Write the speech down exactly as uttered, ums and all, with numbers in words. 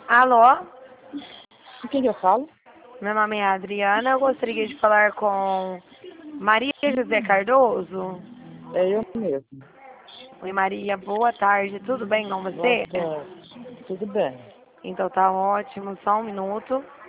Alô? Com quem que eu falo? Meu nome é Adriana. Eu gostaria de falar com Maria José Cardoso. É eu mesmo. Oi, Maria. Boa tarde. Tudo bem com Boa você? tarde. Tudo bem. Então tá ótimo. Só um minuto.